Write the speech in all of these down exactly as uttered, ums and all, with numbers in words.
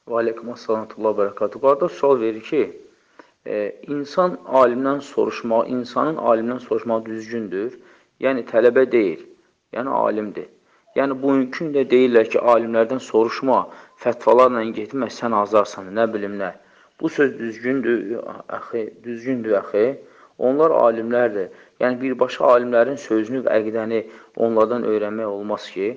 Və aleykum əssalamətullah bərəkatü. Qardaş sual verir ki, e, insan alimdən soruşmaq, insanın alimdən soruşmaq düzgündür. Yəni tələbə deyil, yəni alimdir. Yəni bugünkü də deyirlər ki, alimlərdən soruşma, fətvalarla getmə, sən azarsan, nə bilim nə. Bu söz düzgündür, əxi, düzgündür əxi. Onlar alimlərdir. Yəni birbaşa alimlərin sözünü və əqidəni onlardan öyrənmək olmaz ki.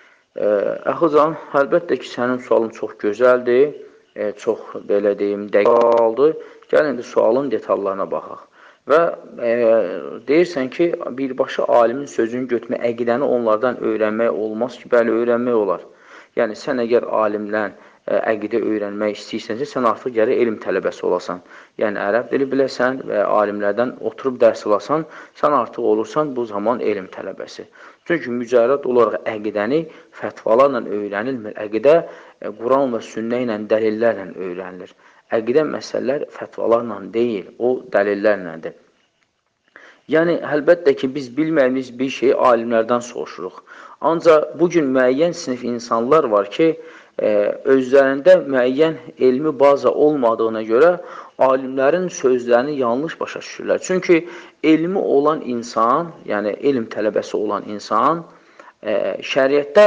Əxucan, əlbəttə ki, sənin sualın çox gözəldir, e, çox, belə deyim, dəqiq sualdır. Gəlin indi sualın detallarına baxaq. Və e, deyirsən ki, birbaşa alimin sözünü götürmək, əqidəni onlardan öyrənmək olmaz ki, bəli, öyrənmək olar. Yəni, sən əgər alimdən ə, əqidə öyrənmək istəyirsənsə, sən artıq gərək elm tələbəsi olasan. Yəni, ərəb dili biləsən və alimlərdən oturub dərs alasan, sən artıq olursan bu zaman elm tələbəsi. Çünki mücərrəd olaraq əqidəni fətvalarla öyrənilmir. Əqidə Quran və sünnə ilə, dəlillərlə öyrənilir. Əqidə məsələlər fətvalarla deyil, o dəlillərlədir. Yəni, əlbəttə ki, biz bilməyimiz bir şeyi alimlərdən soruşuruq. Ancaq bugün müəyyən sinif insanlar var ki, özlərində müəyyən elmi baza olmadığına görə alimlərin sözlərini yanlış başa düşürlər. Çünki elmi olan insan, yəni elm tələbəsi olan insan, şəriətdə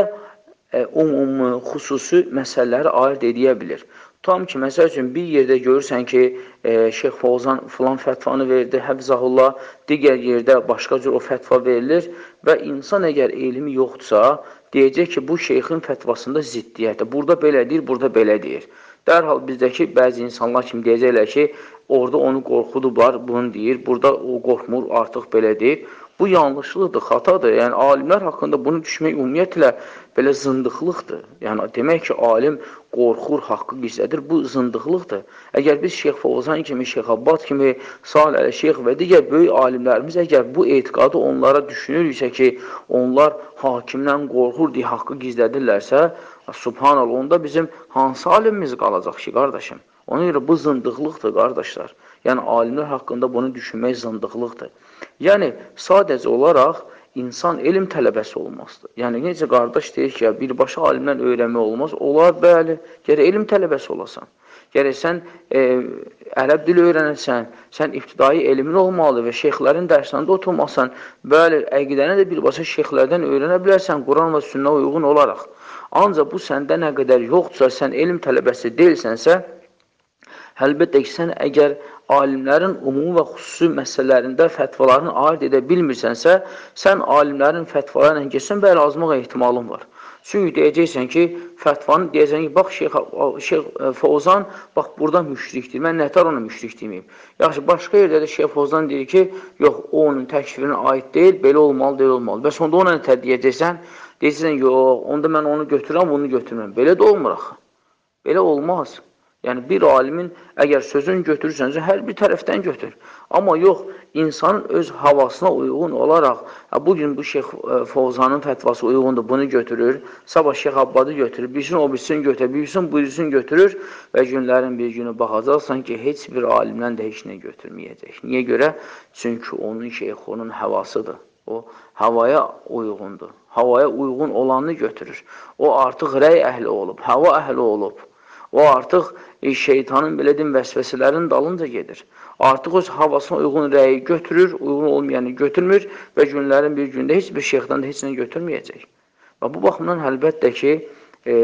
umumi, xüsusi məsələləri ayırt edə bilir. Tam ki, məsəl üçün, bir yerdə görürsən ki, e, Şeyx Fovzan filan fətvanı verdi, Həfzəhullah, digər yerdə başqa cür o fətva verilir və insan əgər elmi yoxdursa, deyəcək ki, bu şeyxin fətvasında ziddiyyətdir. Burada belə deyir, burada belə deyir. Dərhal bizdəki bəzi insanlar kimi deyəcəklər ki, orada onu qorxudublar, bunu deyir, burada o qorxmur, artıq belə deyir. Bu yanlışlıqdır, xatadır. Yəni, alimlər haqqında bunu düşmək ümumiyyətlə belə zındıqlıqdır. Yəni, demək ki, alim qorxur, haqqı gizlədir, bu zındıqlıqdır. Əgər biz Şeyx Fovzan kimi, Şeyx Abbad kimi, Salih Əl-Şeyx və digər böyük alimlərimiz əgər bu etiqadı onlara düşünürüksə ki, onlar hakimdən qorxur deyə haqqı gizlədirlərsə, subhanallah, onda bizim hansı alimimiz qalacaq ki, qardaşım? Ona görə bu zındıqlıqdır, qardaşlar. Yəni, alimlər haqqında bunu düşünmək zındıqlıqdır. Yəni, sadəcə olaraq insan elm tələbəsi olmazdır. Yəni, necə qardaş deyir ki, birbaşa alimdən öyrənmək olmaz, olar, bəli, gərək elm tələbəsi olasan. Gərək sən e, ərəb dili öyrənəsən, sən ibtidai elmin olmalıdır və şeyxlərin dərslərində oturmasan, bəli, əqidəni də birbaşa şeyxlərdən öyrənə bilərsən, Quran və sünnə uyğun olaraq. Ancaq bu səndə nə qədər yoxdursa, sən elm tələbəsi deyilsənsə, əlbəttə ki, sən əgər alimlərin ümumi və xüsusi məsələlərində fətvalarını ayırt edə bilmirsənsə, sən alimlərin fətvalarına geçsən, bəli, azmaq ehtimalın var. Çünki deyəcəksən ki, fətvanı deyəcəksən ki, bax, Şeyx, Şeyx Fovzan, bax, burada müşrikdir, mən nətər ona müşrik deməyim. Yaxşı, başqa yerdə də Şeyx Fovzan deyir ki, yox, o onun təkfirinə aid deyil, belə olmalı, deyil olmalı. Bəs onda ona nətər deyəcəksən, deyəcəksən, yox, onda mən onu götürəm, bunu götürməm. Belə də olmur axı. Belə olmaz. Yəni, bir alimin əgər sözünü götürürsənsə, hər bir tərəfdən götür. Amma yox, insanın öz havasına uyğun olaraq, bugün bu Şeyx Fovzanın fətvası uyğundur, bunu götürür, sabah Şeyx Abbadı götürür, birsin o birisini götürür, birsin bu birisini götürür və günlərin bir günü baxacaqsan ki, heç bir alimdən də heç nə götürməyəcək. Niyə görə? Çünki onun şeyx, onun havasıdır. O, havaya uyğundur. Havaya uyğun olanını götürür. O, artıq rəy əhli olub, hava əhli olub. O artıq şeytanın, belə deyim, vəsvəsələrin dalınca gedir. Artıq öz havasına uyğun rəyi götürür, uyğun olmayanı götürmür və günlərin bir gündə heç bir şeyxdən də heç nə götürməyəcək. Və bu baxımdan əlbəttə ki, e,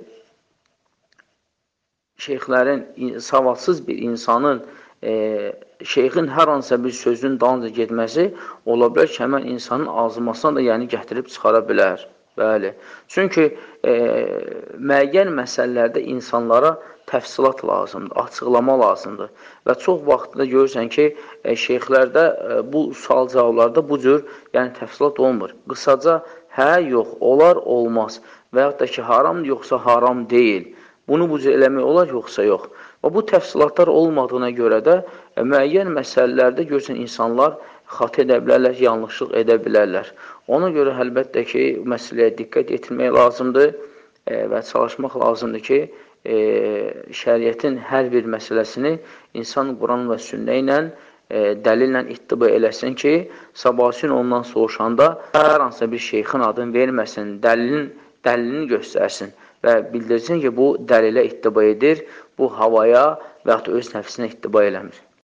şeyxlərin, savadsız bir insanın, e, şeyxin hər hansısa bir sözün dalınca getməsi ola bilər ki, həmən insanın azmasına da yəni gətirib çıxara bilər. Bəli. Çünki e, müəyyən məsələlərdə insanlara təfsilat lazımdır, açıqlama lazımdır. Və çox vaxtında görürsən ki, e, şeyxlərdə e, bu sual cavablarda bu cür yəni, təfsilat olmur. Qısaca, hə, yox, olar, olmaz. Və yaxud da ki, haramdır, yoxsa haram deyil. Bunu bu cür eləmək olar, yoxsa yox. Və bu təfsilatlar olmadığına görə də e, müəyyən məsələlərdə görürsən insanlar xat edə bilərlər, yanlışlıq edə bilərlər. Ona görə əlbəttə ki, məsələyə diqqət etmək lazımdır e, və çalışmaq lazımdır ki, e, şəriətin hər bir məsələsini insan Quran və sünnə ilə, e, dəlillə ittiba eləsin ki, sabahçın ondan soruşanda hər hansısa bir şeyxin adını verməsin, dəlilin, dəlilini göstərsin və bildirsin ki, bu dəlilə ittiba edir, bu havaya və yaxud da öz nəfsinə ittiba eləmir.